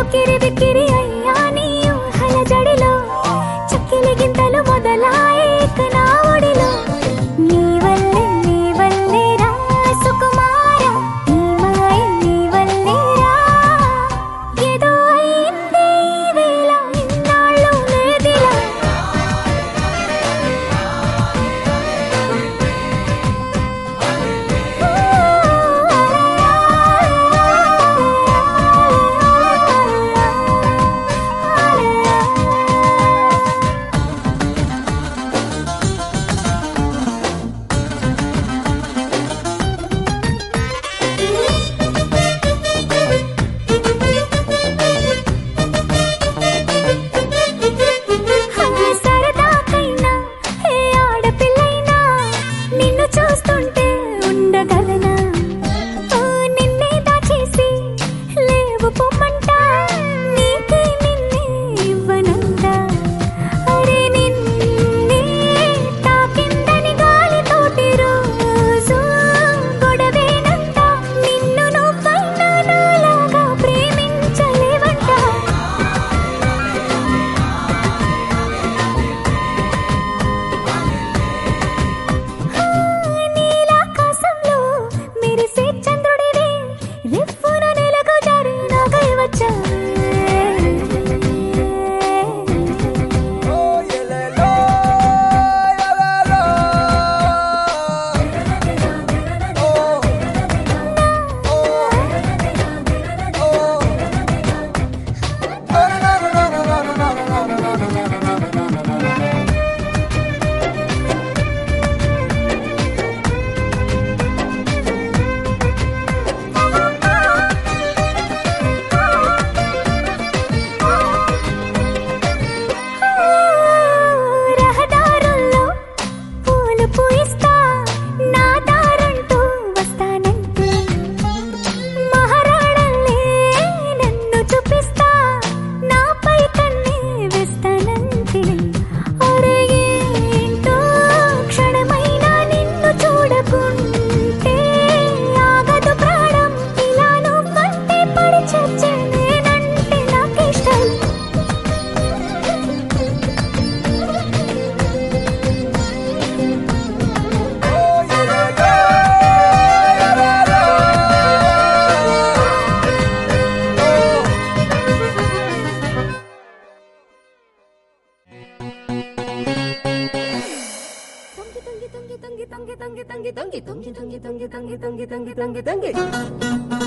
ఉక్కిరి బిక్కిరి అయ్యా నీ ఊహల జడిలో చక్కిలి గింతలు మొదలాయే నా ఒడిలో నీ వల్లే రా సుకుమార నీ మాయ నీ వల్లే రా ఏదో అయింది ఈ వేళ ఇన్నాళ్ళు లేదిలా సరదాకైనా ఏ ఆడపిల్లైనా నిన్ను చూస్తుంటే ఉండగలనా ఓ నిన్నే దాచేసి లేవు పొమ్మంట నీకే నిన్నే ఇవ్వనంట అరే నిన్నే తాకిందని గాలితోటి రోజు గొడవేనంట నిన్ను నువ్వైనా నాలాగా ప్రేమించలేవంట నీలాకాశంలో మెరిసే చంద్రుడివే రివ్వున నెలకు జారి నాకై వచ్చావే రహదారుల్లో పూలు పూయిస్తా నా దారంటూ వస్తానంటే మహారాణల్లే నన్ను చూపిస్తా నాపై కన్నే వేస్తానంటే అరే ఏంటో క్షణమైనా నిన్ను చూడకుంటే ఆగదు ప్రాణం ఇలా నువ్వంటే పడి చచ్చే నేనంటే నాకిష్టం తంగి